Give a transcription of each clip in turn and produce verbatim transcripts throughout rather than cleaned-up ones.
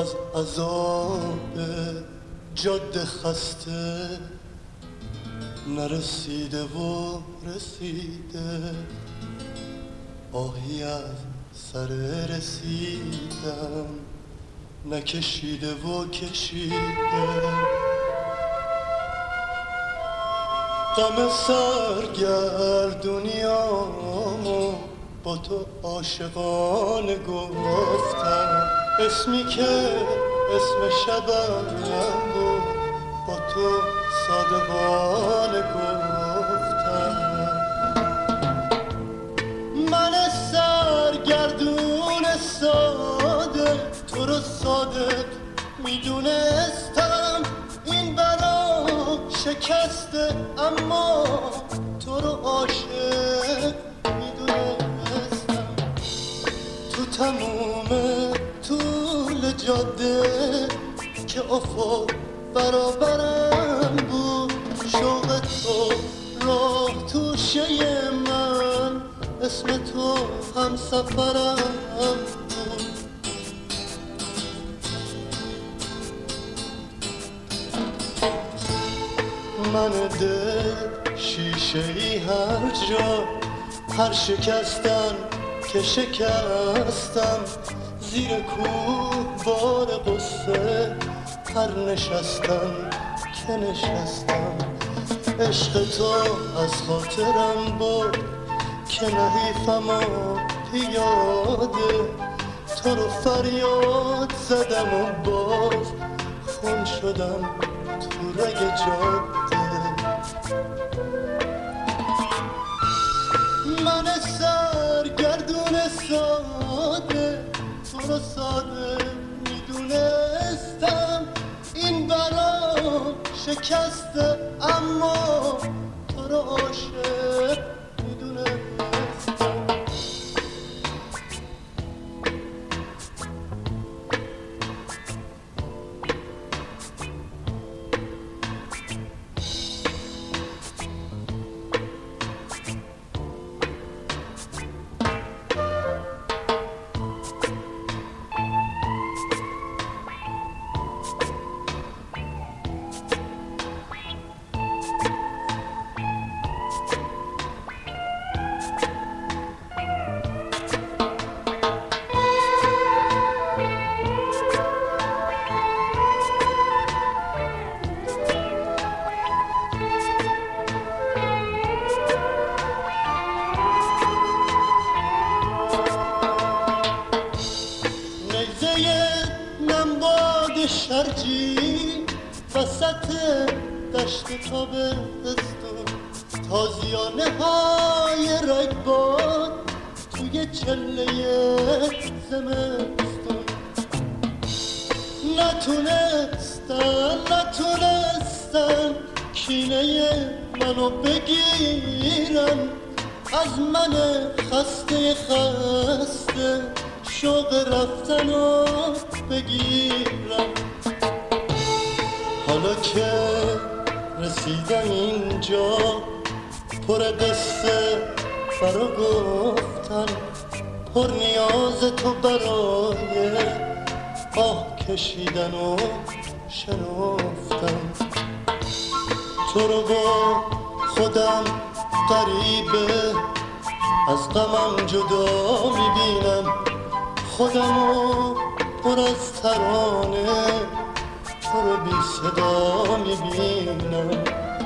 از عذاب جاده خسته نرسیده و رسیده، آهی از سر رسیدن نکشیده و کشیده. غم سرگردونیامو با تو عاشقانه گفتم، اسمی که اسم شبم بود با تو صادقانه گفتم. من سرگردون ساده تو رو صادق میدونستم، این برا شکسته اما تو رو عاشق میدونستم. تو تموم طول جاده که افق برابرم بود، شوق تو راه توشه من، اسم تو هم سفرم بود. من دل شیشه ای هر جا، هر شکستن که شکستم، زیر کوه بار قصه هر نشستم که نشستم. عشق تو از خاطرم بود که نحیفم و پیاده، تو رو فریاد زدم و باز خون شدم تو رگ جاده. من سرگردون ساده تو رو ساده میدونستم، این برا شکسته اما تو رو عاشق میدونستم. شرجی وسط دشت تابستون، تازیانه های رگبار توی چله زمستون. نتونستن نتونستن کینه منو بگیرن، از من خسته خسته شوق رفتنو بگیرم. حالا که رسیدم اینجا پر قصه برا گفتن، پر نیاز تو برای آه کشیدن و شنفتن. تو رو با خودم غریبه از غمم جدا میبینم، خودمو پر از ترانه تو رو بی صدا میبینم.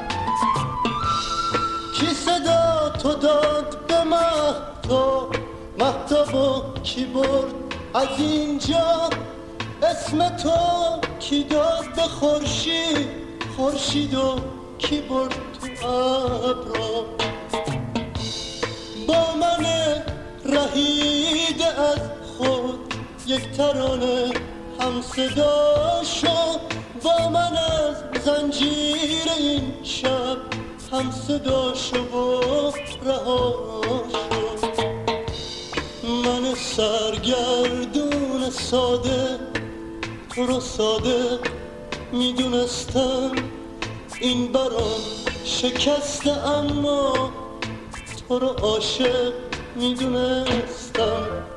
کی صدا تو داد به مهتاب، مهتابو کی برد از اینجا، اسم تو کی داد به خورشید، خورشیدو کی برد تو ابرا. با من رهیده از خود یک ترانه هم صدا شد، با من از زنجیر این شب هم صدا شد و رها شد. من سرگردون ساده تو رو صادق میدونستم، این برام شکسته اما تو رو عاشق میدونستم.